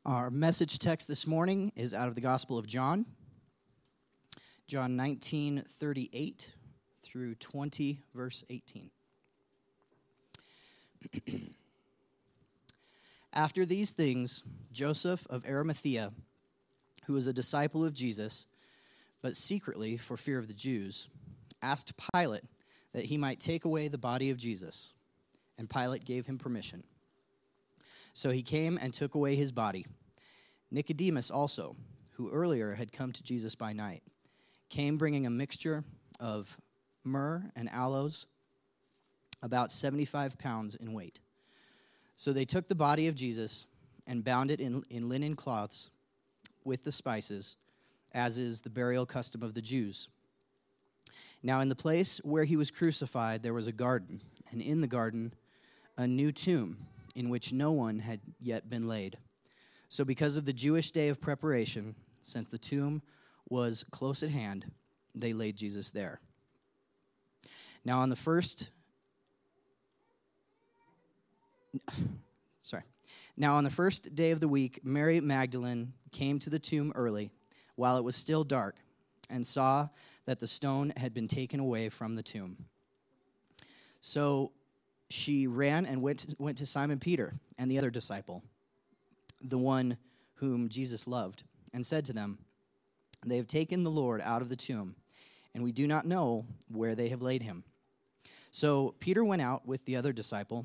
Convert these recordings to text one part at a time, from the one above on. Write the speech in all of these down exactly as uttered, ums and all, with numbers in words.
Our message text this morning is out of the Gospel of John, John nineteen thirty-eight through twenty, verse eighteen. After these things, Joseph of Arimathea, who was a disciple of Jesus, but secretly for fear of the Jews, asked Pilate that he might take away the body of Jesus, and Pilate gave him permission. So he came and took away his body. Nicodemus also, who earlier had come to Jesus by night, came bringing a mixture of myrrh and aloes, about seventy-five pounds in weight. So they took the body of Jesus and bound it in, in linen cloths with the spices, as is the burial custom of the Jews. Now in the place where he was crucified there was a garden, and in the garden a new tomb, in which no one had yet been laid. So because of the Jewish day of preparation, since the tomb was close at hand, they laid Jesus there. Now on the first, sorry. Now on the first day of the week, Mary Magdalene came to the tomb early, while it was still dark, and saw that the stone had been taken away from the tomb. So she ran and went to, went to Simon Peter and the other disciple, the one whom Jesus loved, and said to them, "They have taken the Lord out of the tomb, and we do not know where they have laid him." So Peter went out with the other disciple,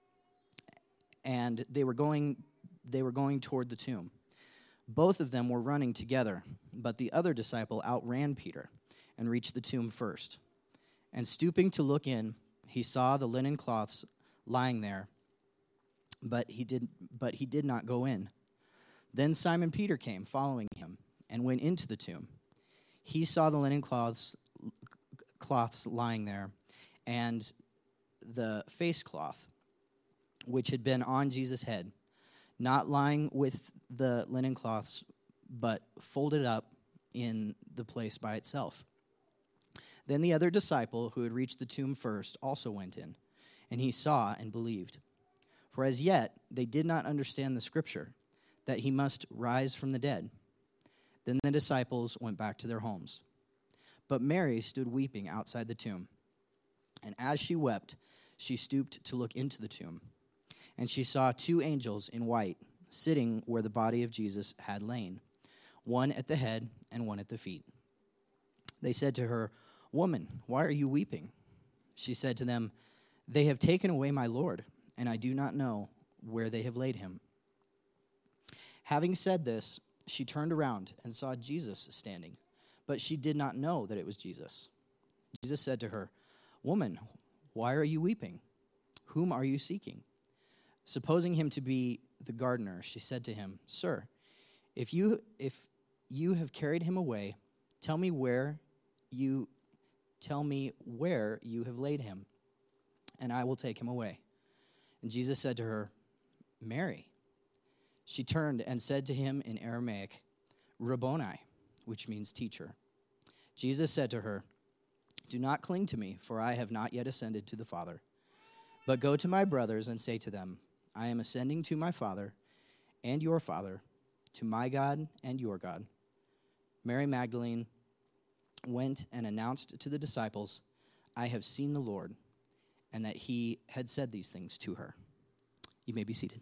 and they were going they were going toward the tomb. Both of them were running together, but the other disciple outran Peter and reached the tomb first. And stooping to look in, he saw the linen cloths lying there, but he did but he did not go in. Then Simon Peter came, following him, and went into the tomb. He saw the linen cloths cloths lying there, and the face cloth, which had been on Jesus' head, not lying with the linen cloths, but folded up in the place by itself. Then the other disciple, who had reached the tomb first, also went in, and he saw and believed. For as yet they did not understand the scripture, that he must rise from the dead. Then the disciples went back to their homes. But Mary stood weeping outside the tomb. And as she wept, she stooped to look into the tomb. And she saw two angels in white, sitting where the body of Jesus had lain, one at the head and one at the feet. They said to her, "Woman, why are you weeping?" She said to them, "They have taken away my Lord, and I do not know where they have laid him." Having said this, she turned around and saw Jesus standing, but she did not know that it was Jesus. Jesus said to her, "Woman, why are you weeping? Whom are you seeking?" Supposing him to be the gardener, she said to him, "Sir, if you if you have carried him away, tell me where you tell me where you have laid him, and I will take him away." And Jesus said to her, "Mary." She turned and said to him in Aramaic, "Rabboni," which means teacher. Jesus said to her, "Do not cling to me, for I have not yet ascended to the Father. But go to my brothers and say to them, I am ascending to my Father and your Father, to my God and your God." Mary Magdalene went and announced to the disciples, "I have seen the Lord," and that he had said these things to her. You may be seated.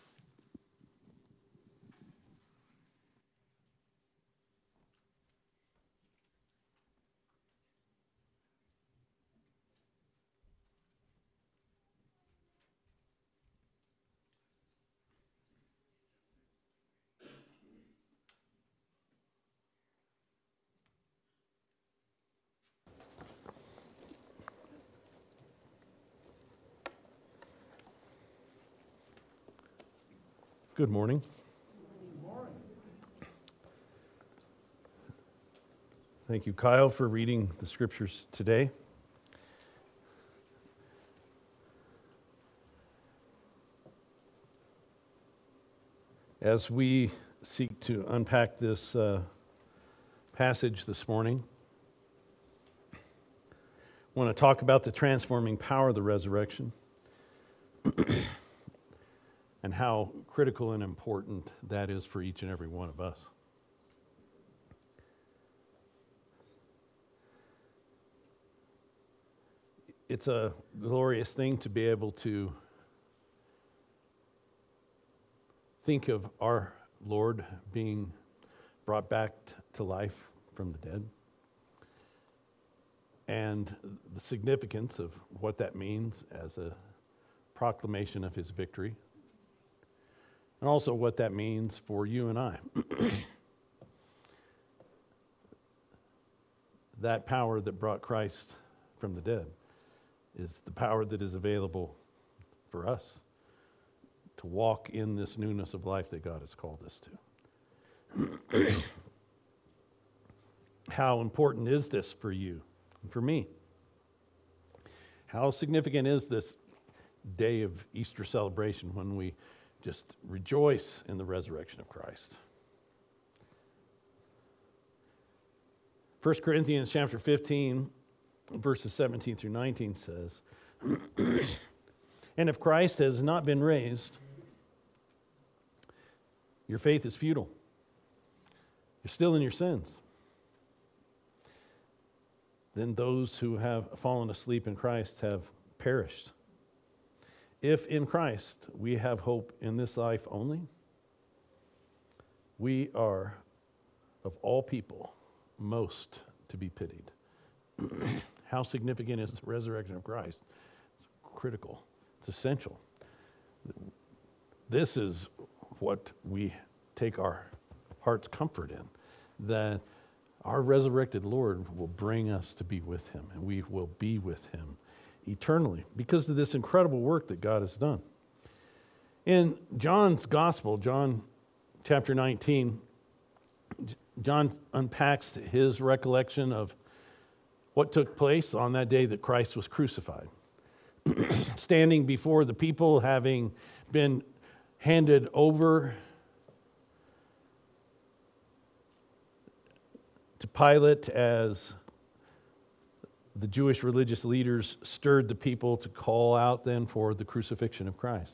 Good morning. Good morning. Thank you, Kyle, for reading the scriptures today. As we seek to unpack this uh, passage this morning, I want to talk about the transforming power of the resurrection. and how critical and important that is for each and every one of us. It's a glorious thing to be able to think of our Lord being brought back to life from the dead, and the significance of what that means as a proclamation of his victory, and also what that means for you and I. That power that brought Christ from the dead is the power that is available for us to walk in this newness of life that God has called us to. How important is this for you and for me? How significant is this day of Easter celebration when we just rejoice in the resurrection of Christ? First Corinthians chapter fifteen, verses seventeen through nineteen says, "And if Christ has not been raised, your faith is futile. You're still in your sins. Then those who have fallen asleep in Christ have perished. If in Christ we have hope in this life only, we are of all people most to be pitied." How significant is the resurrection of Christ? It's critical. It's essential. This is what we take our heart's comfort in, that our resurrected Lord will bring us to be with him, and we will be with him eternally because of this incredible work that God has done. In John's Gospel, John chapter nineteen, John unpacks his recollection of what took place on that day that Christ was crucified. Standing before the people, having been handed over to Pilate as the Jewish religious leaders stirred the people to call out then for the crucifixion of Christ.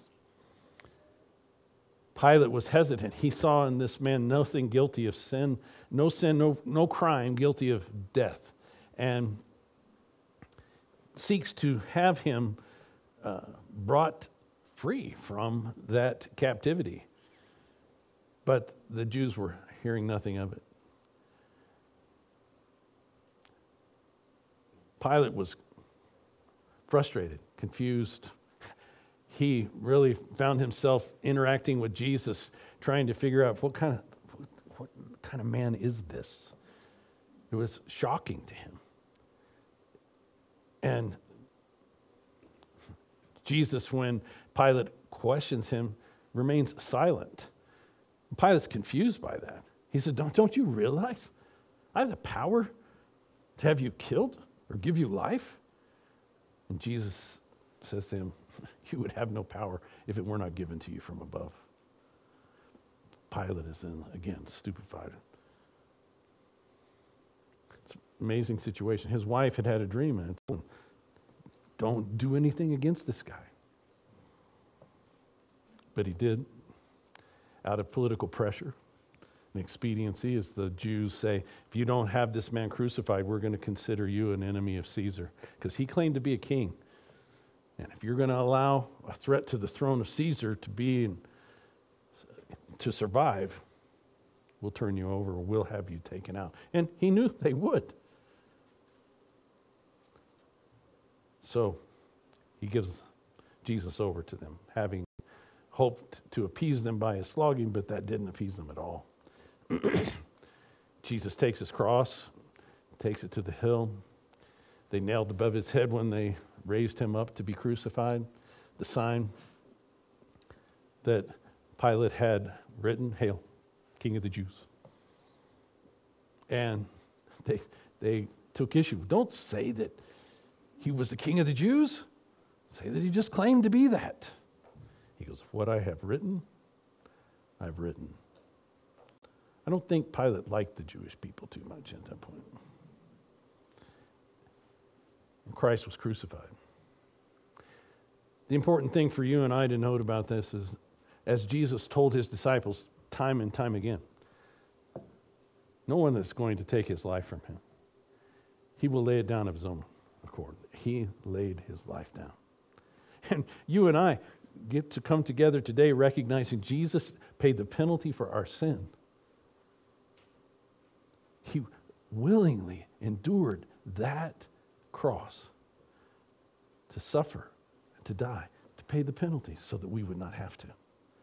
Pilate was hesitant. He saw in this man nothing guilty of sin, no sin, no, no crime, guilty of death, and seeks to have him uh, brought free from that captivity. But the Jews were hearing nothing of it. Pilate was frustrated, confused. He really found himself interacting with Jesus, trying to figure out what kind of what kind of man is this? It was shocking to him. And Jesus, when Pilate questions him, remains silent. Pilate's confused by that. He said, don't, don't you realize I have the power to have you killed or give you life? And Jesus says to him, you would have no power if it were not given to you from above. Pilate is in, again, stupefied. It's an amazing situation. His wife had had a dream and told him, don't do anything against this guy. But he did, out of political pressure and expediency, as the Jews say, if you don't have this man crucified, we're going to consider you an enemy of Caesar, because he claimed to be a king. And if you're going to allow a threat to the throne of Caesar to be, to survive, we'll turn you over, or we'll have you taken out. And he knew they would. So he gives Jesus over to them, having hoped to appease them by his flogging, but that didn't appease them at all. Jesus takes his cross, takes it to the hill. They nailed above his head when they raised him up to be crucified the sign that Pilate had written, "Hail, King of the Jews." And they they took issue. Don't say that he was the King of the Jews. Say that he just claimed to be that. He goes, what I have written, I've written. I don't think Pilate liked the Jewish people too much at that point. And Christ was crucified. The important thing for you and I to note about this is as Jesus told his disciples time and time again, no one is going to take his life from him. He will lay it down of his own accord. He laid his life down. And you and I get to come together today recognizing Jesus paid the penalty for our sin. He willingly endured that cross to suffer, to die, to pay the penalty so that we would not have to.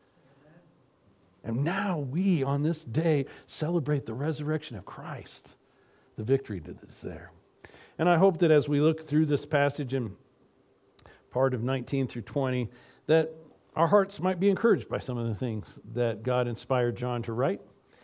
And now we, on this day, celebrate the resurrection of Christ, the victory that is there. And I hope that as we look through this passage in part of nineteen through twenty, that our hearts might be encouraged by some of the things that God inspired John to write.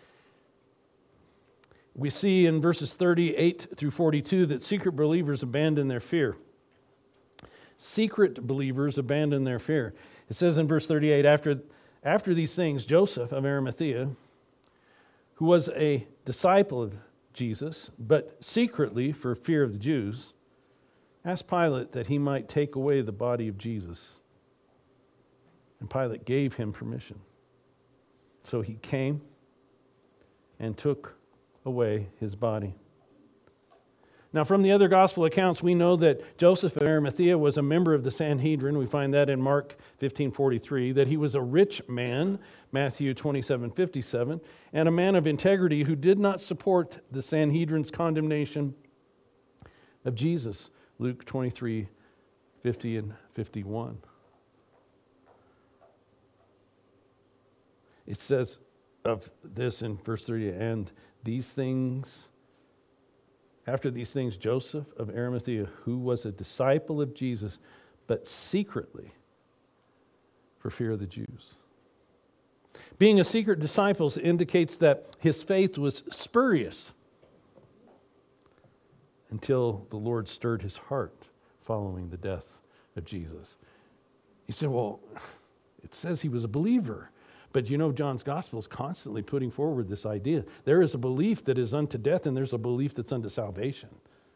We see in verses thirty-eight through forty-two that secret believers abandon their fear. Secret believers abandon their fear. It says in verse thirty-eight, after, after these things, Joseph of Arimathea, who was a disciple of Jesus, but secretly for fear of the Jews, asked Pilate that he might take away the body of Jesus. And Pilate gave him permission. So he came and took away his body. Now, from the other gospel accounts, we know that Joseph of Arimathea was a member of the Sanhedrin. We find that in Mark fifteen forty-three, that he was a rich man, Matthew twenty-seven fifty-seven, and a man of integrity who did not support the Sanhedrin's condemnation of Jesus, Luke twenty-three fifty and fifty-one. It says of this in verse thirty, and these things, after these things, Joseph of Arimathea, who was a disciple of Jesus, but secretly for fear of the Jews. Being a secret disciple indicates that his faith was spurious until the Lord stirred his heart following the death of Jesus. You say, well, it says he was a believer. But you know, John's gospel is constantly putting forward this idea. There is a belief that is unto death, and there's a belief that's unto salvation.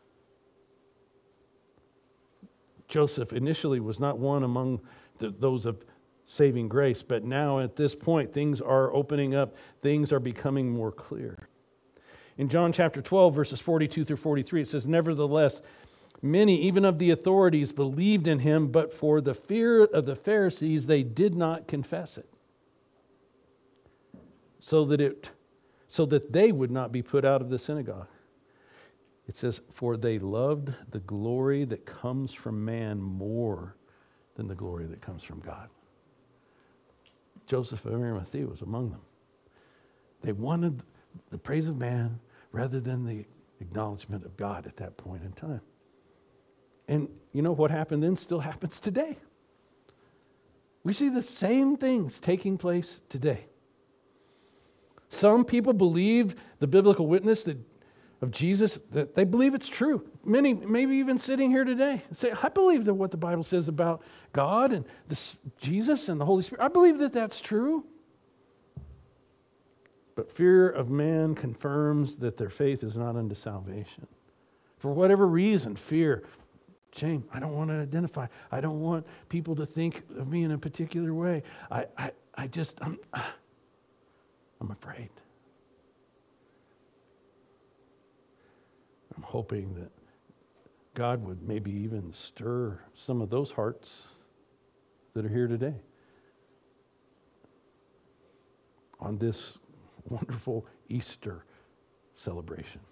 Joseph initially was not one among the, those of saving grace, but now at this point, things are opening up. Things are becoming more clear. In John chapter twelve, verses forty-two through forty-three, it says, nevertheless, many, even of the authorities, believed in him, but for the fear of the Pharisees, they did not confess it. So that it, so that they would not be put out of the synagogue. It says, for they loved the glory that comes from man more than the glory that comes from God. Joseph of Arimathea was among them. They wanted the praise of man rather than the acknowledgement of God at that point in time. And you know what happened then still happens today. We see the same things taking place today. Some people believe the biblical witness that, of Jesus, that they believe it's true. Many, maybe even sitting here today, say, I believe that what the Bible says about God and this, Jesus and the Holy Spirit, I believe that that's true. But fear of man confirms that their faith is not unto salvation. For whatever reason, fear, shame, I don't want to identify. I don't want people to think of me in a particular way. I, I, I just, I'm... I'm afraid. I'm hoping that God would maybe even stir some of those hearts that are here today on this wonderful Easter celebration.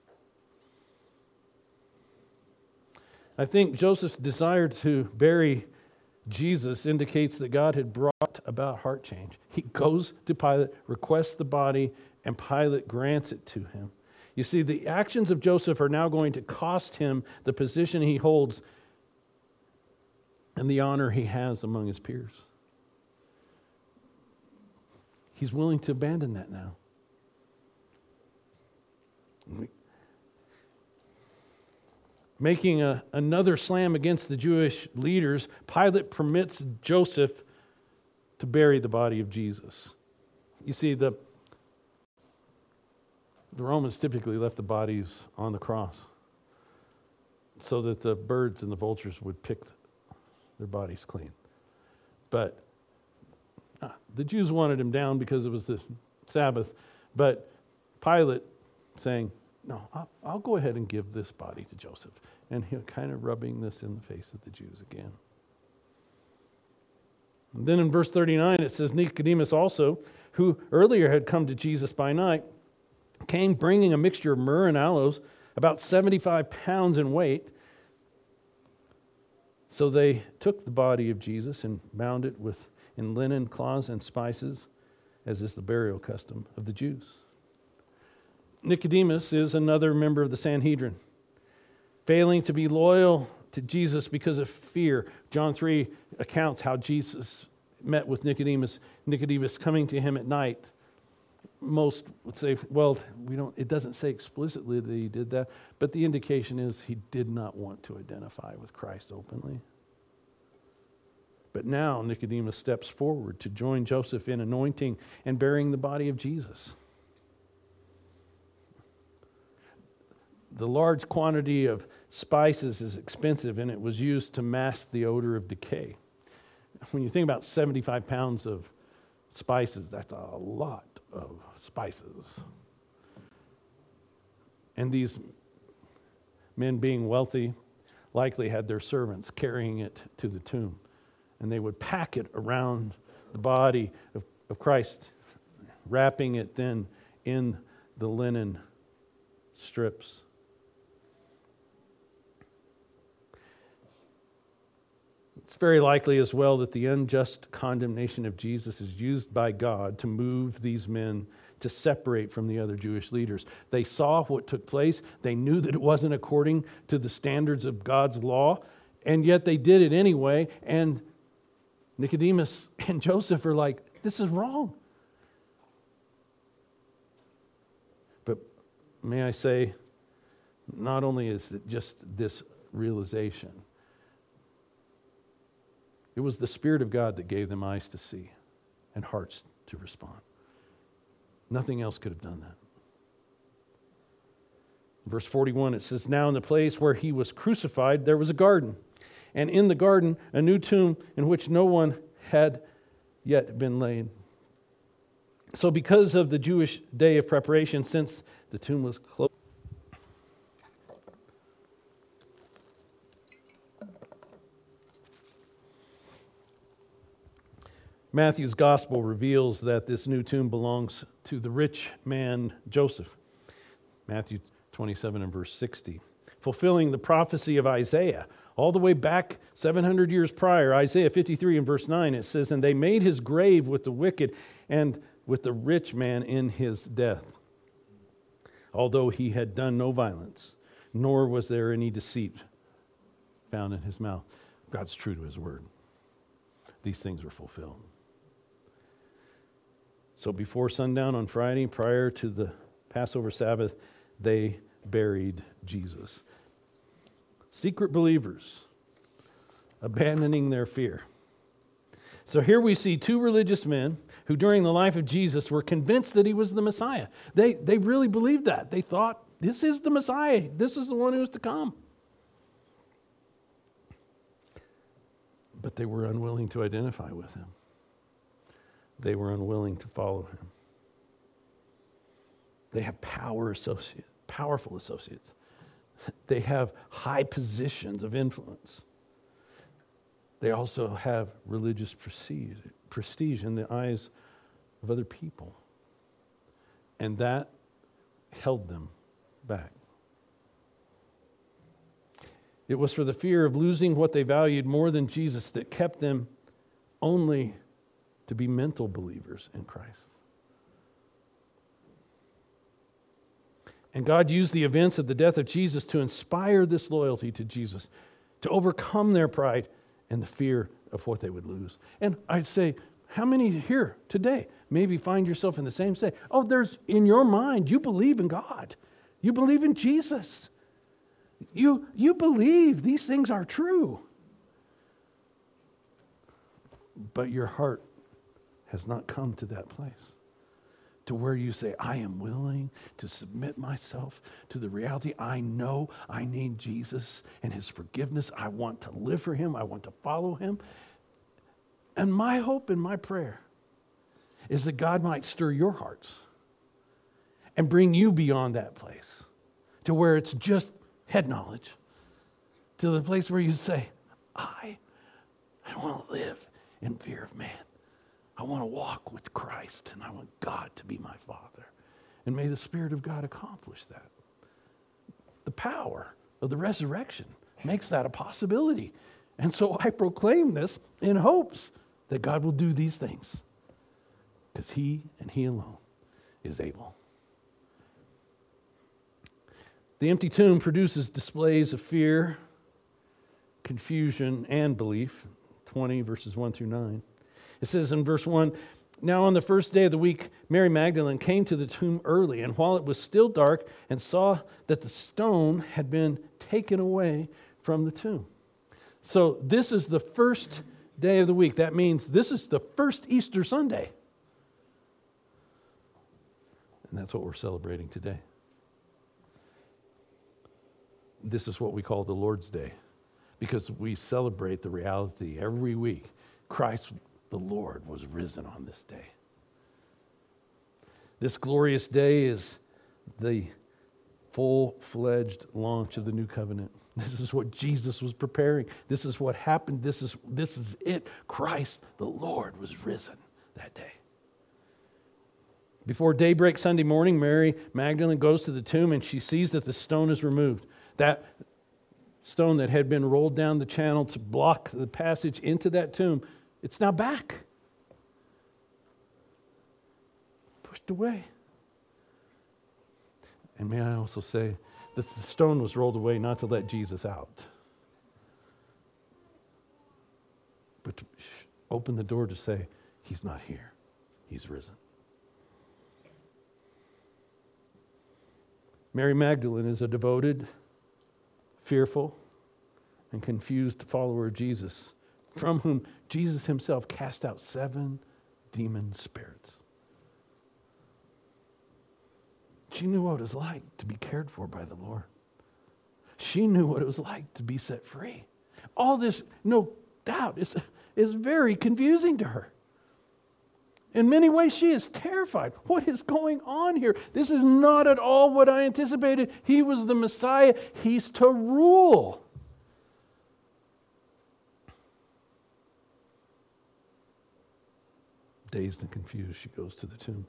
I think Joseph's desire to bury Jesus indicates that God had brought about heart change. He goes to Pilate, requests the body, and Pilate grants it to him. You see, the actions of Joseph are now going to cost him the position he holds and the honor he has among his peers. He's willing to abandon that now. Making a, another slam against the Jewish leaders, Pilate permits Joseph to bury the body of Jesus. You see, the, the Romans typically left the bodies on the cross so that the birds and the vultures would pick their bodies clean. But Uh, the Jews wanted him down because it was the Sabbath, but Pilate saying, no, I'll, I'll go ahead and give this body to Joseph. And he's kind of rubbing this in the face of the Jews again. And then in verse thirty-nine, it says, Nicodemus also, who earlier had come to Jesus by night, came bringing a mixture of myrrh and aloes, about seventy-five pounds in weight. So they took the body of Jesus and bound it with in linen cloths and spices, as is the burial custom of the Jews. Nicodemus is another member of the Sanhedrin, failing to be loyal to Jesus because of fear. John three accounts how Jesus met with Nicodemus, Nicodemus coming to him at night. Most would say, well, we don't. It doesn't say explicitly that he did that, but the indication is he did not want to identify with Christ openly. But now Nicodemus steps forward to join Joseph in anointing and burying the body of Jesus. The large quantity of spices is expensive, and it was used to mask the odor of decay. When you think about seventy-five pounds of spices, that's a lot of spices. And these men, being wealthy, likely had their servants carrying it to the tomb. And they would pack it around the body of, of Christ, wrapping it then in the linen strips. It's very likely as well that the unjust condemnation of Jesus is used by God to move these men to separate from the other Jewish leaders. They saw what took place. They knew that it wasn't according to the standards of God's law, and yet they did it anyway. And Nicodemus and Joseph are like, this is wrong. But may I say, not only is it just this realization, it was the Spirit of God that gave them eyes to see and hearts to respond. Nothing else could have done that. Verse forty-one, it says, now in the place where he was crucified, there was a garden. And in the garden, a new tomb in which no one had yet been laid. So because of the Jewish day of preparation, since the tomb was closed, Matthew's gospel reveals that this new tomb belongs to the rich man Joseph. Matthew twenty-seven and verse sixty. Fulfilling the prophecy of Isaiah. All the way back seven hundred years prior, Isaiah fifty-three and verse nine, it says, and they made his grave with the wicked and with the rich man in his death. Although he had done no violence, nor was there any deceit found in his mouth. God's true to his word. These things were fulfilled. So before sundown on Friday, prior to the Passover Sabbath, they buried Jesus. Secret believers abandoning their fear. So here we see two religious men who during the life of Jesus were convinced that he was the Messiah. They, they really believed that. They thought, this is the Messiah. This is the one who is to come. But they were unwilling to identify with him. They were unwilling to follow him. They have power associates, powerful associates. They have high positions of influence. They also have religious prestige, prestige in the eyes of other people. And that held them back. It was for the fear of losing what they valued more than Jesus that kept them only to be mental believers in Christ. And God used the events of the death of Jesus to inspire this loyalty to Jesus, to overcome their pride and the fear of what they would lose. And I'd say, how many here today maybe find yourself in the same state? Oh, there's in your mind, you believe in God. You believe in Jesus. You, you believe these things are true. But your heart has not come to that place, to where you say, I am willing to submit myself to the reality. I know I need Jesus and his forgiveness. I want to live for him. I want to follow him. And my hope and my prayer is that God might stir your hearts and bring you beyond that place to where it's just head knowledge, to the place where you say, I, I don't want to live in fear of man. I want to walk with Christ, and I want God to be my Father. And may the Spirit of God accomplish that. The power of the resurrection makes that a possibility. And so I proclaim this in hopes that God will do these things, because He and He alone is able. The empty tomb produces displays of fear, confusion, and belief. twenty verses one through nine. It says in verse one, now on the first day of the week, Mary Magdalene came to the tomb early, and while it was still dark, and saw that the stone had been taken away from the tomb. So this is the first day of the week. That means this is the first Easter Sunday. And that's what we're celebrating today. This is what we call the Lord's Day, because we celebrate the reality every week. Christ, the Lord, was risen on this day. This glorious day is the full-fledged launch of the new covenant. This is what Jesus was preparing. This is what happened. This is, this is it. Christ, the Lord, was risen that day. Before daybreak Sunday morning, Mary Magdalene goes to the tomb, and she sees that the stone is removed. That stone that had been rolled down the channel to block the passage into that tomb, it's now back. Pushed away. And may I also say that the stone was rolled away not to let Jesus out, but to open the door to say, He's not here. He's risen. Mary Magdalene is a devoted, fearful, and confused follower of Jesus, from whom Jesus himself cast out seven demon spirits. She knew what it was like to be cared for by the Lord. She knew what it was like to be set free. All this, no doubt, is, is very confusing to her. In many ways, she is terrified. What is going on here? This is not at all what I anticipated. He was the Messiah. He's to rule. Dazed and confused, she goes to the tomb.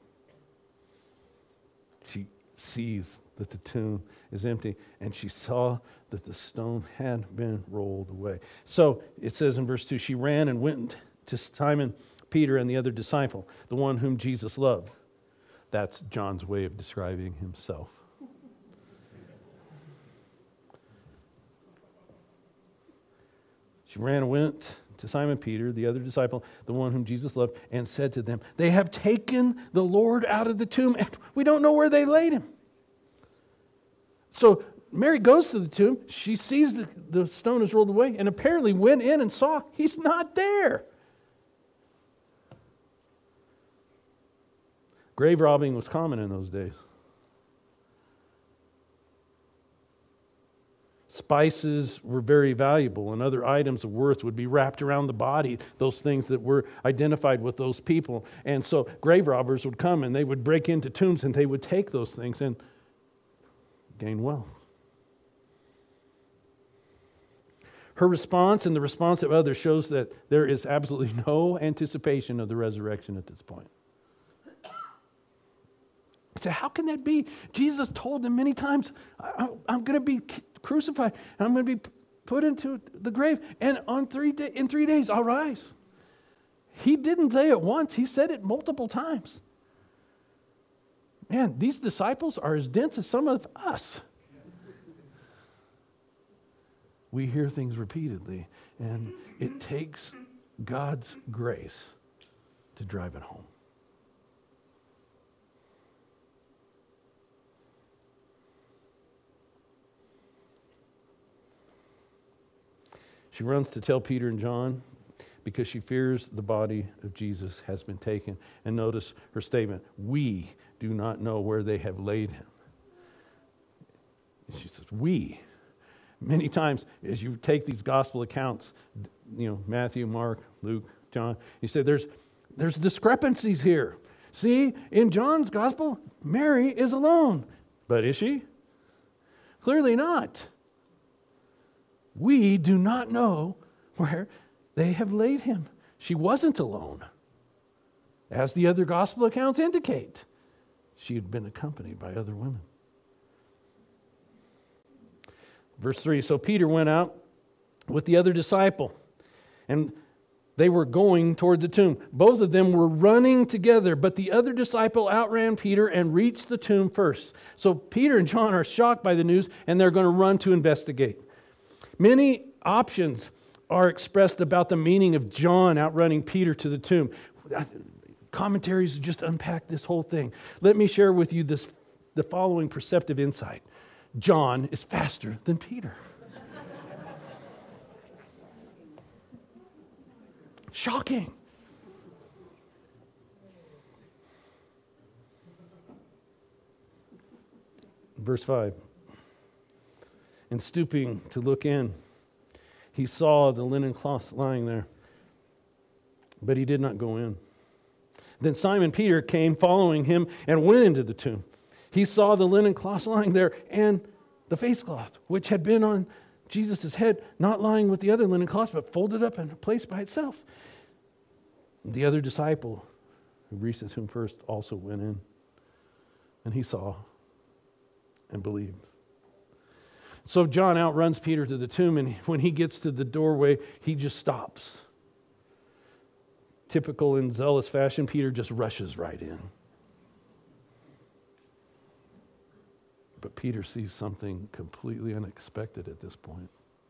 She sees that the tomb is empty, and she saw that the stone had been rolled away. So it says in verse two, she ran and went to Simon Peter and the other disciple, the one whom Jesus loved. That's John's way of describing himself. She ran and went to Simon Peter, the other disciple, the one whom Jesus loved, and said to them, they have taken the Lord out of the tomb, and we don't know where they laid him. So Mary goes to the tomb. She sees that the stone is rolled away, and apparently went in and saw he's not there. Grave robbing was common in those days. Spices were very valuable, and other items of worth would be wrapped around the body, those things that were identified with those people. And so grave robbers would come, and they would break into tombs, and they would take those things and gain wealth. Her response and the response of others shows that there is absolutely no anticipation of the resurrection at this point. I said, how can that be? Jesus told them many times, I, I'm going to be crucified, and I'm going to be put into the grave, and on three day, in three days I'll rise. He didn't say it once. He said it multiple times. Man, these disciples are as dense as some of us. We hear things repeatedly, and it takes God's grace to drive it home. She runs to tell Peter and John because she fears the body of Jesus has been taken. And notice her statement, we do not know where they have laid him. And she says, we. Many times, as you take these gospel accounts, you know, Matthew, Mark, Luke, John, you say there's there's discrepancies here. See, in John's gospel, Mary is alone. But is she? Clearly not. We do not know where they have laid him. She wasn't alone. As the other gospel accounts indicate, she had been accompanied by other women. Verse three, so Peter went out with the other disciple, and they were going toward the tomb. Both of them were running together, but the other disciple outran Peter and reached the tomb first. So Peter and John are shocked by the news, and they're going to run to investigate. Many options are expressed about the meaning of John outrunning Peter to the tomb. Commentaries just unpack this whole thing. Let me share with you this, the following perceptive insight. John is faster than Peter. Shocking. Verse five. And stooping to look in, he saw the linen cloth lying there, but he did not go in. Then Simon Peter came following him and went into the tomb. He saw the linen cloth lying there and the face cloth, which had been on Jesus' head, not lying with the other linen cloths, but folded up and placed by itself. The other disciple who reached the tomb first also went in, and he saw and believed. So John outruns Peter to the tomb, and when he gets to the doorway, he just stops. Typical in zealous fashion, Peter just rushes right in. But Peter sees something completely unexpected at this point.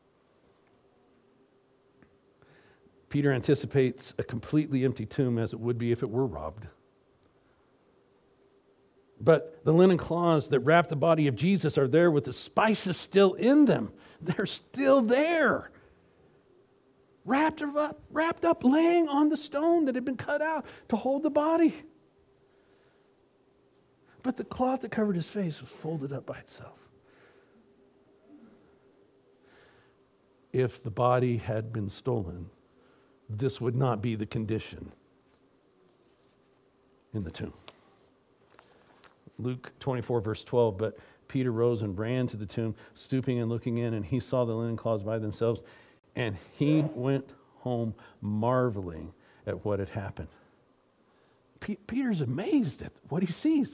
Peter anticipates a completely empty tomb as it would be if it were robbed. But the linen cloths that wrap the body of Jesus are there with the spices still in them. They're still there. Wrapped up, wrapped up, laying on the stone that had been cut out to hold the body. But the cloth that covered his face was folded up by itself. If the body had been stolen, this would not be the condition in the tomb. Luke twenty-four, verse twelve, but Peter rose and ran to the tomb, stooping and looking in, and he saw the linen cloths by themselves, and he went home marveling at what had happened. P- Peter's amazed at what he sees.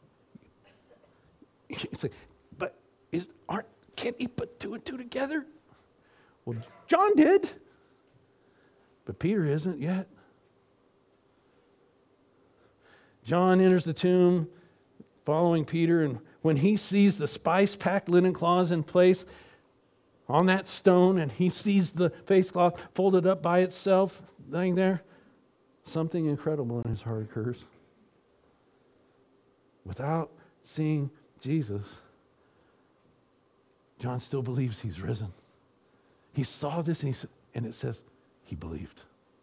He's like, but is, aren't, can't he put two and two together? Well, John did, but Peter isn't yet. John enters the tomb following Peter, and when he sees the spice-packed linen cloths in place on that stone, and he sees the face cloth folded up by itself laying there, something incredible in his heart occurs. Without seeing Jesus, John still believes he's risen. He saw this, and, he, and it says he believed.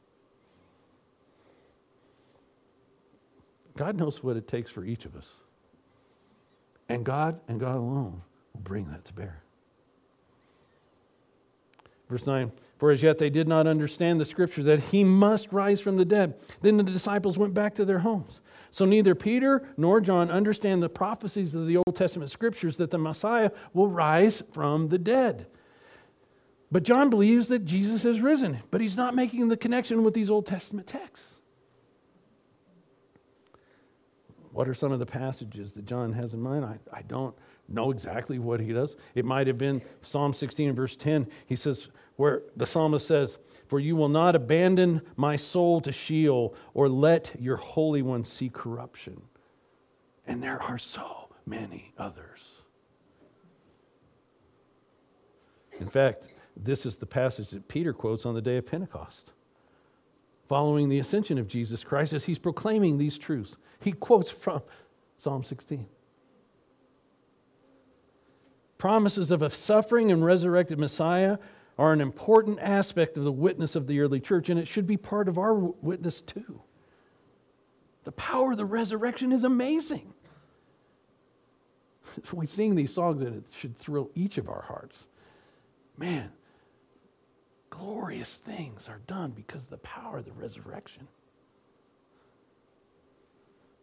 God knows what it takes for each of us. And God and God alone will bring that to bear. Verse nine, for as yet they did not understand the scripture that he must rise from the dead. Then the disciples went back to their homes. So neither Peter nor John understand the prophecies of the Old Testament scriptures that the Messiah will rise from the dead. But John believes that Jesus has risen, but he's not making the connection with these Old Testament texts. What are some of the passages that John has in mind? I, I don't know exactly what he does. It might have been Psalm sixteen and verse ten. He says, where the psalmist says, for you will not abandon my soul to Sheol or let your Holy One see corruption. And there are so many others. In fact, this is the passage that Peter quotes on the day of Pentecost, following the ascension of Jesus Christ as he's proclaiming these truths. He quotes from Psalm sixteen. Promises of a suffering and resurrected Messiah are an important aspect of the witness of the early church, and it should be part of our witness too. The power of the resurrection is amazing. We sing these songs, and it should thrill each of our hearts. Man, glorious things are done because of the power of the resurrection.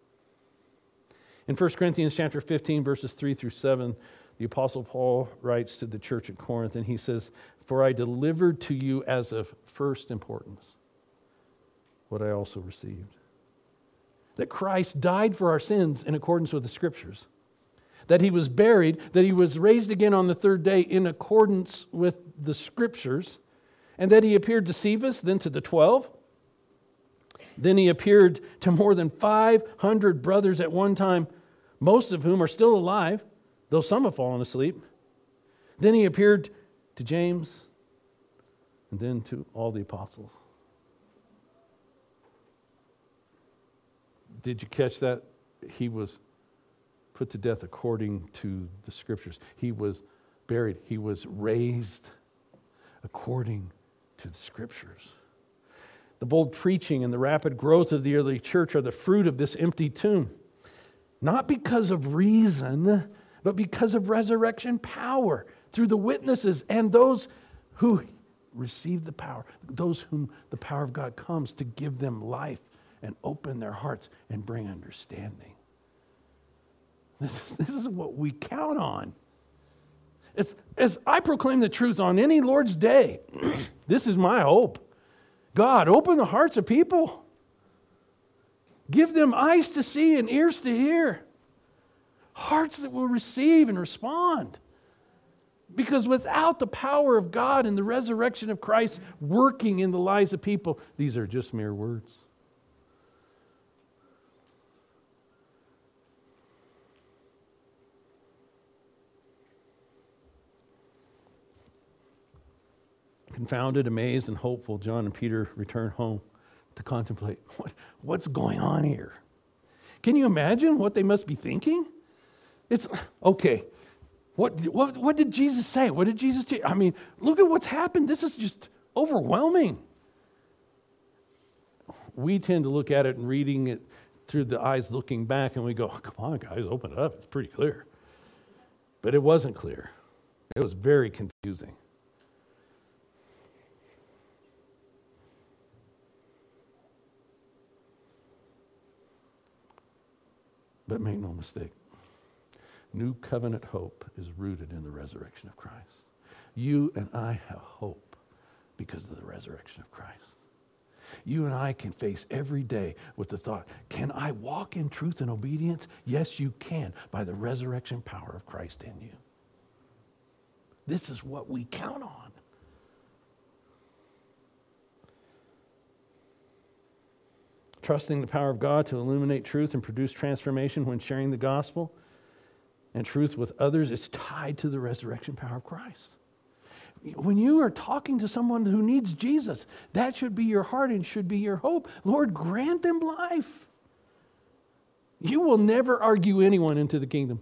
In First Corinthians chapter fifteen, verses three through seven, the Apostle Paul writes to the church at Corinth, and he says, "For I delivered to you as of first importance what I also received, that Christ died for our sins in accordance with the Scriptures, that he was buried, that he was raised again on the third day in accordance with the Scriptures, and that he appeared to Cephas, then to the twelve. Then he appeared to more than five hundred brothers at one time, most of whom are still alive, though some have fallen asleep. Then he appeared to James, and then to all the apostles." Did you catch that? He was put to death according to the Scriptures. He was buried. He was raised according to the Scriptures. The bold preaching and the rapid growth of the early church are the fruit of this empty tomb. Not because of reason, but because of resurrection power through the witnesses and those who receive the power, those whom the power of God comes to give them life and open their hearts and bring understanding. This is, this is what we count on. As, as I proclaim the truth on any Lord's day, this is my hope. God, open the hearts of people. Give them eyes to see and ears to hear. Hearts that will receive and respond. Because without the power of God and the resurrection of Christ working in the lives of people, these are just mere words. Confounded, amazed, and hopeful, John and Peter return home to contemplate what, what's going on here. Can you imagine what they must be thinking? It's, okay, what, what, what did Jesus say? What did Jesus do? I mean, look at what's happened. This is just overwhelming. We tend to look at it and reading it through the eyes looking back, and we go, oh, come on, guys, open it up. It's pretty clear. But it wasn't clear. It was very confusing. But make no mistake, new covenant hope is rooted in the resurrection of Christ. You and I have hope because of the resurrection of Christ. You and I can face every day with the thought, can I walk in truth and obedience? Yes, you can, by the resurrection power of Christ in you. This is what we count on. Trusting the power of God to illuminate truth and produce transformation when sharing the gospel and truth with others is tied to the resurrection power of Christ. When you are talking to someone who needs Jesus, that should be your heart and should be your hope. Lord, grant them life. You will never argue anyone into the kingdom.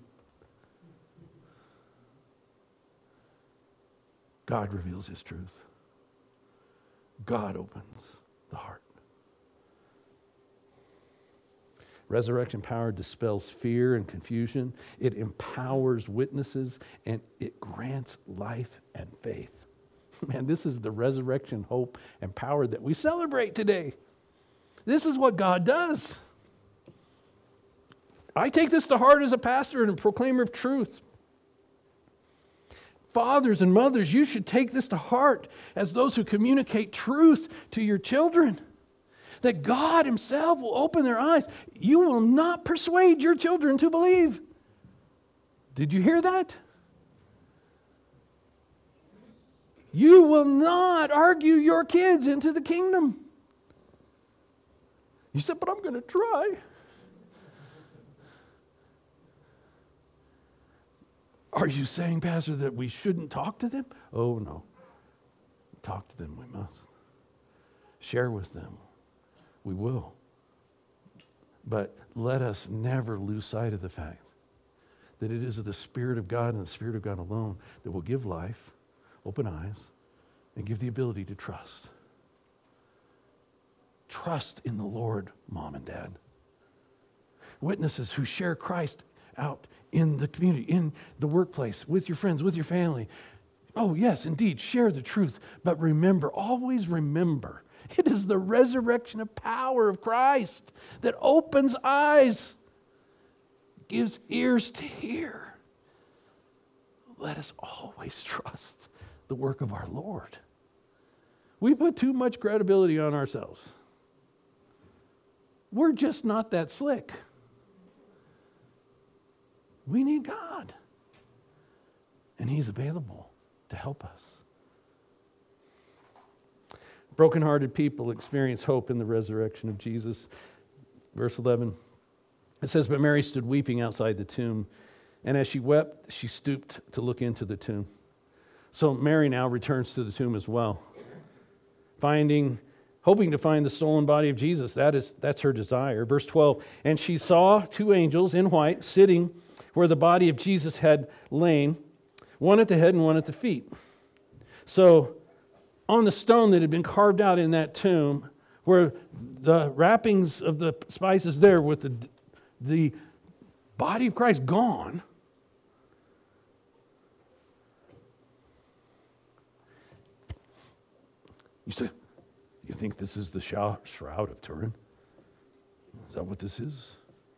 God reveals His truth. God opens the heart. Resurrection power dispels fear and confusion. It empowers witnesses, and it grants life and faith. Man, this is the resurrection hope and power that we celebrate today. This is what God does. I take this to heart as a pastor and a proclaimer of truth. Fathers and mothers, you should take this to heart as those who communicate truth to your children. That God Himself will open their eyes. You will not persuade your children to believe. Did you hear that? You will not argue your kids into the kingdom. You said, but I'm going to try. Are you saying, Pastor, that we shouldn't talk to them? Oh, no. Talk to them, we must. Share with them. We will. But let us never lose sight of the fact that it is the Spirit of God and the Spirit of God alone that will give life, open eyes, and give the ability to trust. Trust in the Lord, Mom and Dad. Witnesses who share Christ out in the community, in the workplace, with your friends, with your family. Oh, yes, indeed, share the truth. But remember, always remember, it is the resurrection of power of Christ that opens eyes, gives ears to hear. Let us always trust the work of our Lord. We put too much credibility on ourselves. We're just not that slick. We need God. And He's available to help us. Brokenhearted people experience hope in the resurrection of Jesus. Verse eleven, it says, "But Mary stood weeping outside the tomb, and as she wept, she stooped to look into the tomb." So Mary now returns to the tomb as well, finding, hoping to find the stolen body of Jesus. That is, that's her desire. Verse twelve, "And she saw two angels in white sitting where the body of Jesus had lain, one at the head and one at the feet." So on the stone that had been carved out in that tomb, where the wrappings of the spices there with the, the body of Christ gone, you say, you think this is the Shroud of Turin? Is that what this is?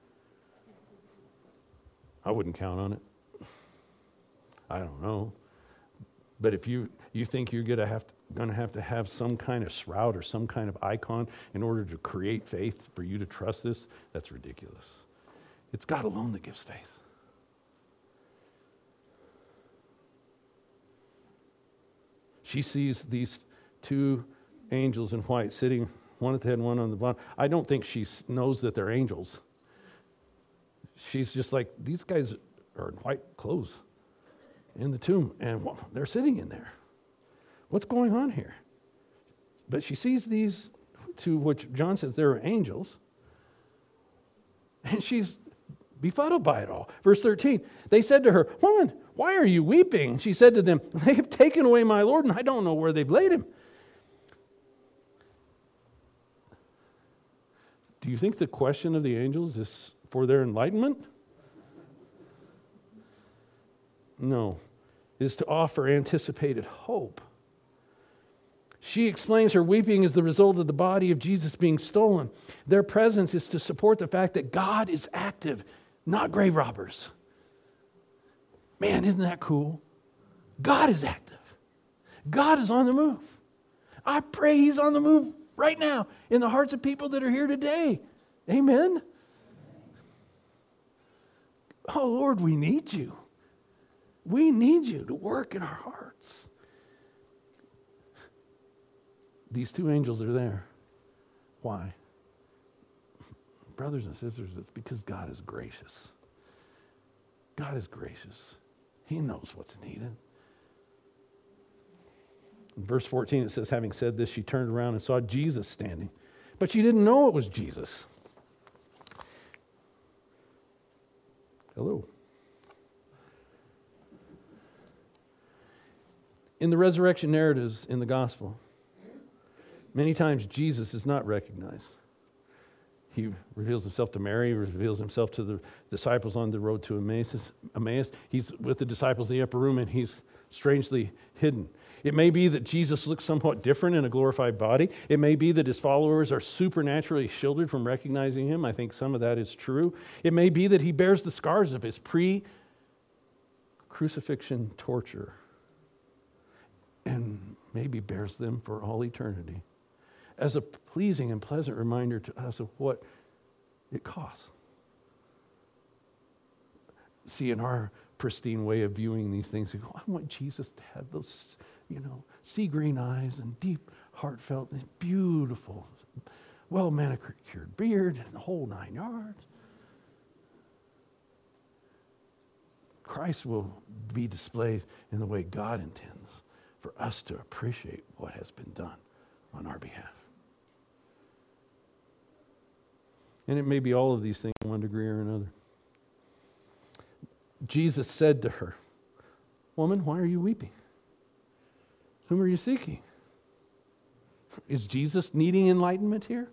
I wouldn't count on it. I don't know. But if you, you think you're gonna have to, gonna have to have some kind of shroud or some kind of icon in order to create faith for you to trust this, that's ridiculous. It's God alone that gives faith. She sees these two angels in white sitting, one at the head and one on the bottom. I don't think she knows that they're angels. She's just like, these guys are in white clothes in the tomb, and they're sitting in there. What's going on here? But she sees these two, which John says they're angels, and she's befuddled by it all. Verse thirteen, they said to her, "Woman, why are you weeping?" She said to them, "They have taken away my Lord, and I don't know where they've laid him." Do you think the question of the angels is for their enlightenment? No. It is to offer anticipated hope. She explains her weeping is the result of the body of Jesus being stolen. Their presence is to support the fact that God is active, not grave robbers. Man, isn't that cool? God is active. God is on the move. I pray He's on the move right now in the hearts of people that are here today. Amen? Oh, Lord, we need You. We need You to work in our hearts. These two angels are there. Why? Brothers and sisters, it's because God is gracious. God is gracious. He knows what's needed. In verse fourteen, it says, having said this, she turned around and saw Jesus standing. But she didn't know it was Jesus. Hello. In the resurrection narratives in the gospel, many times Jesus is not recognized. He reveals Himself to Mary, He reveals Himself to the disciples on the road to Emmaus. Emmaus. He's with the disciples in the upper room, and He's strangely hidden. It may be that Jesus looks somewhat different in a glorified body. It may be that His followers are supernaturally shielded from recognizing Him. I think some of that is true. It may be that He bears the scars of His pre-crucifixion torture and maybe bears them for all eternity as a pleasing and pleasant reminder to us of what it costs. See, in our pristine way of viewing these things, we go, I want Jesus to have those, you know, sea green eyes and deep, heartfelt, and beautiful, well manicured beard and the whole nine yards. Christ will be displayed in the way God intends for us to appreciate what has been done on our behalf. And it may be all of these things in one degree or another. Jesus said to her, "Woman, why are you weeping? Whom are you seeking?" Is Jesus needing enlightenment here?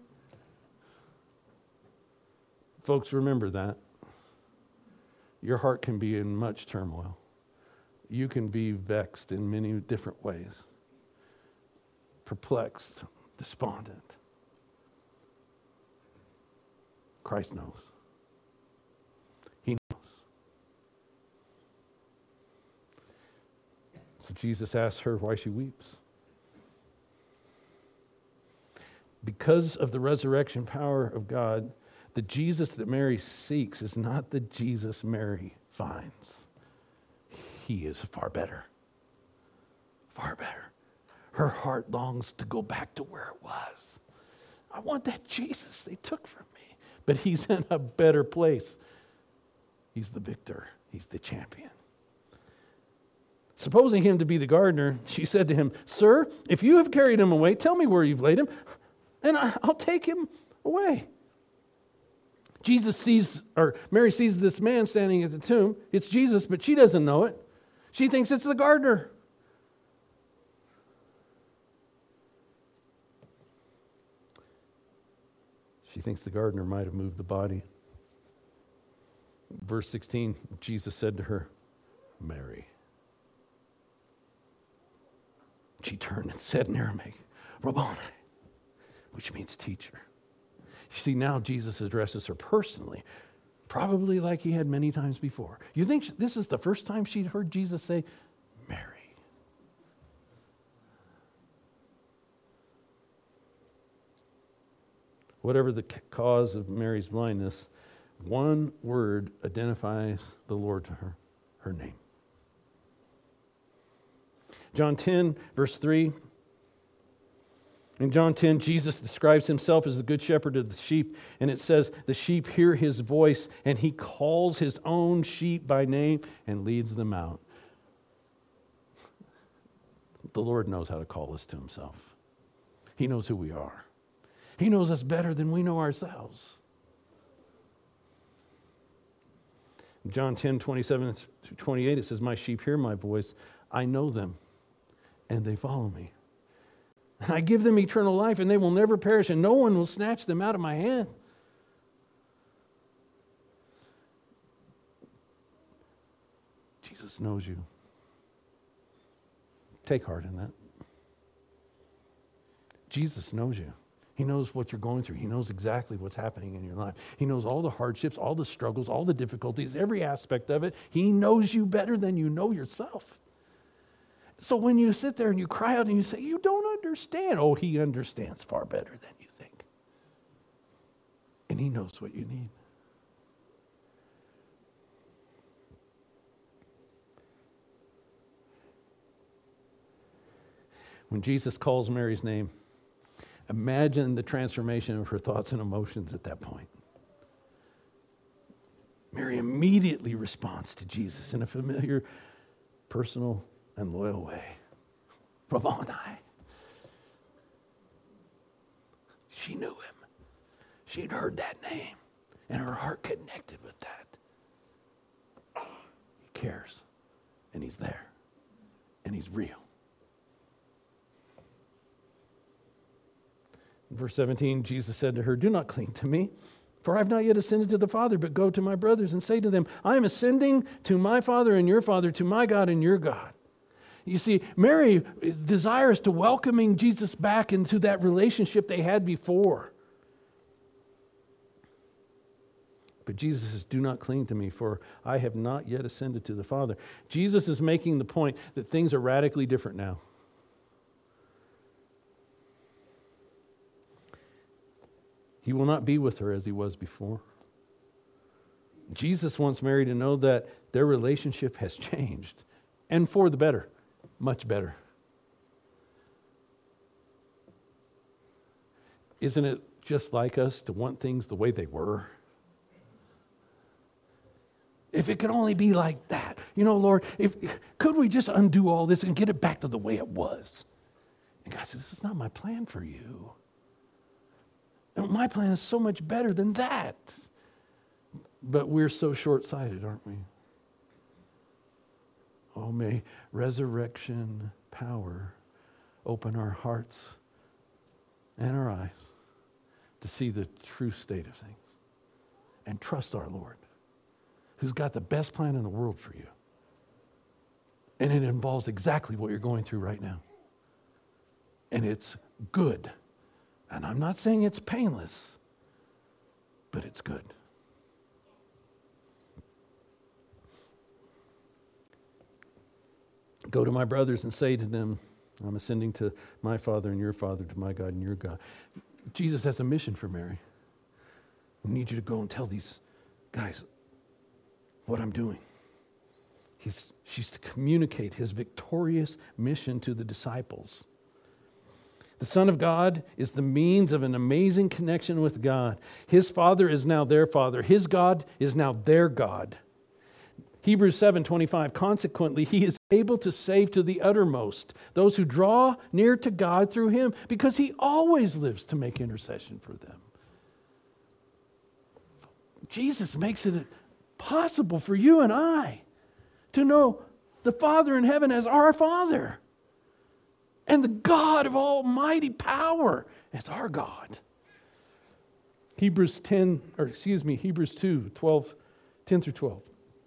Folks, remember that. Your heart can be in much turmoil. You can be vexed in many different ways. Perplexed, despondent. Christ knows. He knows. Jesus asks her why she weeps. Because of the resurrection power of God, the Jesus that Mary seeks is not the Jesus Mary finds. He is far better. Far better. Her heart longs to go back to where it was. I want that Jesus they took from me. But he's in a better place. He's the victor. He's the champion. Supposing him to be the gardener, she said to him, "Sir, if you have carried him away, tell me where you've laid him, and I'll take him away." Jesus sees, or Mary sees this man standing at the tomb. It's Jesus, but she doesn't know it. She thinks it's the gardener. She thinks the gardener might have moved the body. Verse sixteen, Jesus said to her, "Mary." She turned and said in Aramaic, "Rabboni," which means teacher. You see, now Jesus addresses her personally, probably like he had many times before. You think this is the first time she'd heard Jesus say, "Mary"? Whatever the cause of Mary's blindness, one word identifies the Lord to her, her name. John ten, verse three. In John ten, Jesus describes himself as the good shepherd of the sheep, and it says, the sheep hear his voice, and he calls his own sheep by name and leads them out. The Lord knows how to call us to himself. He knows who we are. He knows us better than we know ourselves. In John ten, twenty-seven to twenty-eight, it says, my sheep hear my voice. I know them, and they follow me. And I give them eternal life, and they will never perish, and no one will snatch them out of my hand. Jesus knows you. Take heart in that. Jesus knows you. He knows what you're going through. He knows exactly what's happening in your life. He knows all the hardships, all the struggles, all the difficulties, every aspect of it. He knows you better than you know yourself. So when you sit there and you cry out and you say, you don't understand. Oh, he understands far better than you think. And he knows what you need. When Jesus calls Mary's name, imagine the transformation of her thoughts and emotions at that point. Mary immediately responds to Jesus in a familiar, personal, and loyal way. Rabboni. She knew him. She'd heard that name, and her heart connected with that. He cares, and he's there, and he's real. In verse seventeen, Jesus said to her, do not cling to me, for I have not yet ascended to the Father, but go to my brothers and say to them, I am ascending to my Father and your Father, to my God and your God. You see, Mary desires to welcoming Jesus back into that relationship they had before. But Jesus says, do not cling to me, for I have not yet ascended to the Father. Jesus is making the point that things are radically different now. He will not be with her as he was before. Jesus wants Mary to know that their relationship has changed, and for the better. Much better. Isn't it just like us to want things the way they were? If it could only be like that. You know, Lord, if could we just undo all this and get it back to the way it was? And God says, this is not my plan for you. And my plan is so much better than that. But we're so short-sighted, aren't we? Oh, may resurrection power open our hearts and our eyes to see the true state of things and trust our Lord, who's got the best plan in the world for you. And it involves exactly what you're going through right now. And it's good. And I'm not saying it's painless, but it's good. Go to my brothers and say to them, I'm ascending to my Father and your Father, to my God and your God. Jesus has a mission for Mary. I need you to go and tell these guys what I'm doing. He's, she's to communicate his victorious mission to the disciples. The Son of God is the means of an amazing connection with God. His Father is now their Father. His God is now their God. Hebrews seven twenty-five, consequently, he is able to save to the uttermost those who draw near to God through him, because he always lives to make intercession for them. Jesus makes it possible for you and I to know the Father in heaven as our Father, and the God of almighty power as our God. Hebrews ten, or excuse me, Hebrews two, twelve, ten through twelve.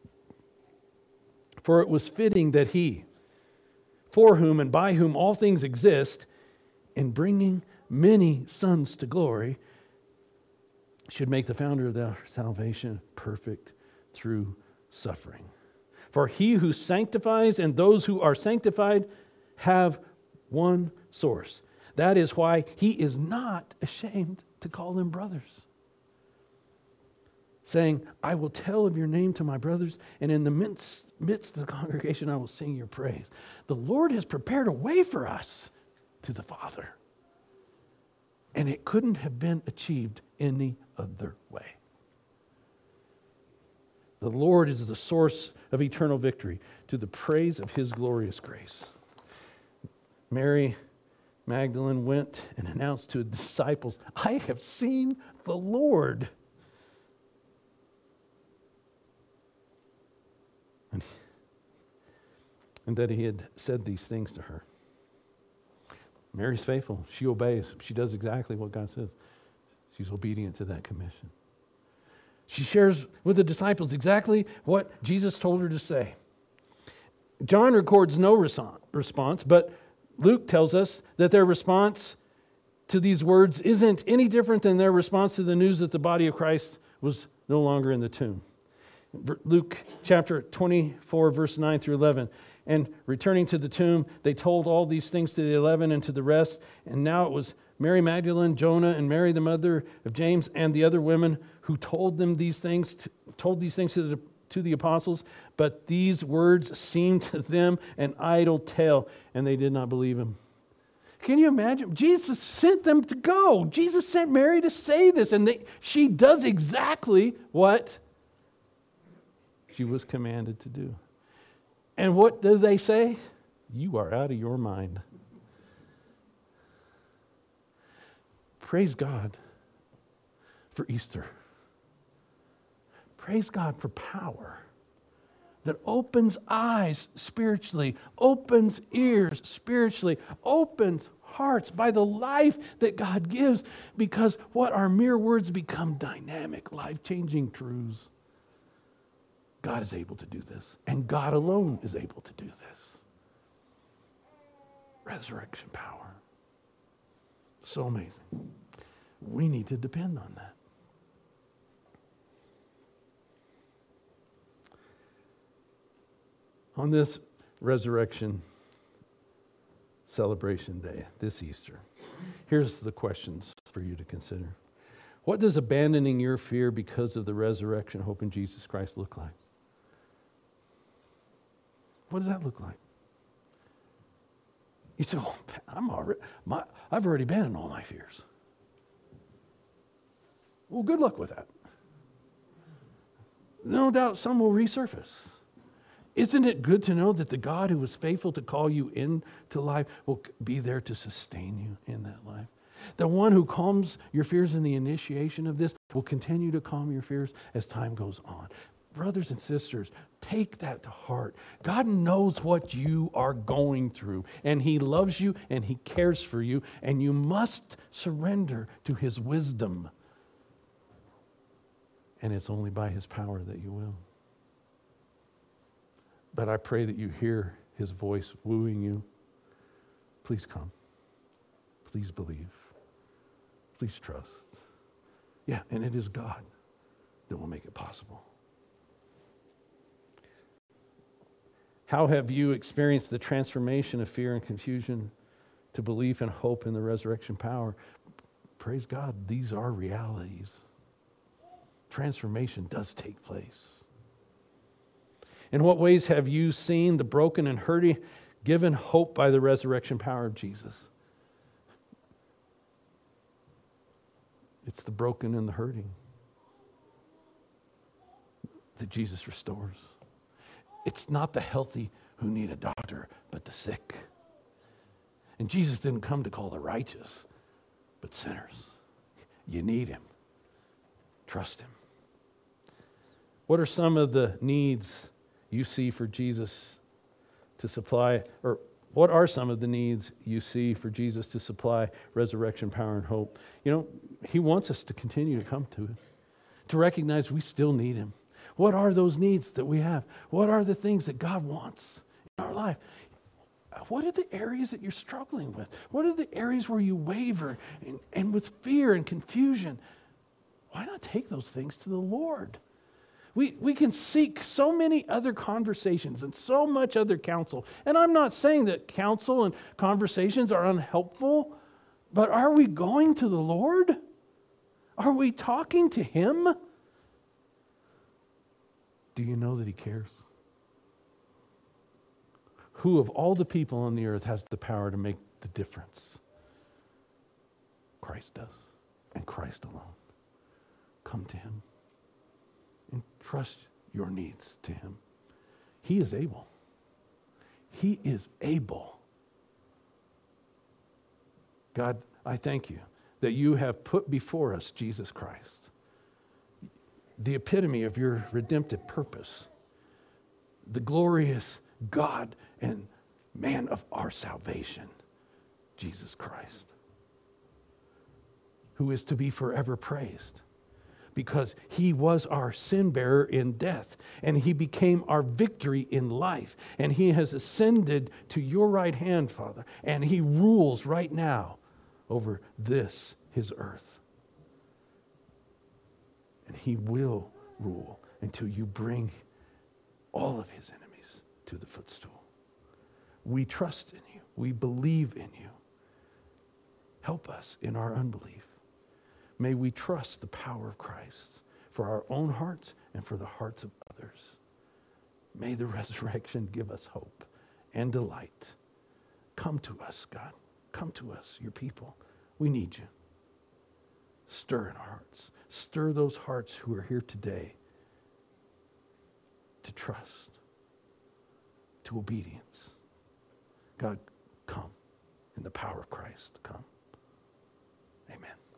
For it was fitting that he, for whom and by whom all things exist, in bringing many sons to glory, should make the founder of their salvation perfect through suffering. For he who sanctifies and those who are sanctified have one source. That is why he is not ashamed to call them brothers, saying, I will tell of your name to my brothers, and in the midst, midst of the congregation I will sing your praise. The Lord has prepared a way for us to the Father, and it couldn't have been achieved any other way. The Lord is the source of eternal victory, to the praise of his glorious grace. Mary Magdalene went and announced to the disciples, I have seen the Lord. And, and that he had said these things to her. Mary's faithful. She obeys. She does exactly what God says. She's obedient to that commission. She shares with the disciples exactly what Jesus told her to say. John records no response, but Luke tells us that their response to these words isn't any different than their response to the news that the body of Christ was no longer in the tomb. Luke chapter twenty-four, verse nine through eleven. And returning to the tomb, they told all these things to the eleven and to the rest. And now it was Mary Magdalene, Jonah, and Mary, the mother of James, and the other women who told them these things, to, told these things to the, to the apostles. But these words seemed to them an idle tale, and they did not believe him. Can you imagine? Jesus sent them to go. Jesus sent Mary to say this, and they, she does exactly what she was commanded to do. And what do they say? You are out of your mind. Praise God for Easter. Praise God for power that opens eyes spiritually, opens ears spiritually, opens hearts by the life that God gives, because what our mere words become dynamic, life-changing truths. God is able to do this, and God alone is able to do this. Resurrection power. So amazing. We need to depend on that. On this resurrection celebration day, this Easter, here's the questions for you to consider. What does abandoning your fear because of the resurrection hope in Jesus Christ look like? What does that look like? You say, oh, I'm already, my, I've already abandoned all my fears. Well, good luck with that. No doubt some will resurface. Isn't it good to know that the God who was faithful to call you into life will be there to sustain you in that life? The one who calms your fears in the initiation of this will continue to calm your fears as time goes on. Brothers and sisters, take that to heart. God knows what you are going through, and he loves you and he cares for you, and you must surrender to his wisdom. And it's only by his power that you will. But I pray that you hear his voice wooing you. Please come. Please believe. Please trust. Yeah, and it is God that will make it possible. How have you experienced the transformation of fear and confusion to belief and hope in the resurrection power? Praise God, these are realities. Transformation does take place. In what ways have you seen the broken and hurting given hope by the resurrection power of Jesus? It's the broken and the hurting that Jesus restores. It's not the healthy who need a doctor, but the sick. And Jesus didn't come to call the righteous, but sinners. You need him. Trust him. What are some of the needs you see for Jesus to supply, or what are some of the needs you see for Jesus to supply resurrection power and hope? You know, he wants us to continue to come to him, to recognize we still need him. What are those needs that we have? What are the things that God wants in our life? What are the areas that you're struggling with? What are the areas where you waver and, and with fear and confusion? Why not take those things to the Lord? We, we can seek so many other conversations and so much other counsel. And I'm not saying that counsel and conversations are unhelpful, but are we going to the Lord? Are we talking to him? Do you know that he cares? Who of all the people on the earth has the power to make the difference? Christ does, and Christ alone. Come to him and trust your needs to him. He is able. He is able. God, I thank you that you have put before us Jesus Christ, the epitome of your redemptive purpose, the glorious God and man of our salvation, Jesus Christ, who is to be forever praised because he was our sin bearer in death and he became our victory in life, and he has ascended to your right hand, Father, and he rules right now over this, his earth. And he will rule until you bring all of his enemies to the footstool. We trust in you. We believe in you. Help us in our unbelief. May we trust the power of Christ for our own hearts and for the hearts of others. May the resurrection give us hope and delight. Come to us, God. Come to us, your people. We need you. Stir in our hearts. Stir those hearts who are here today to trust, to obedience. God, come in the power of Christ. Come. Amen.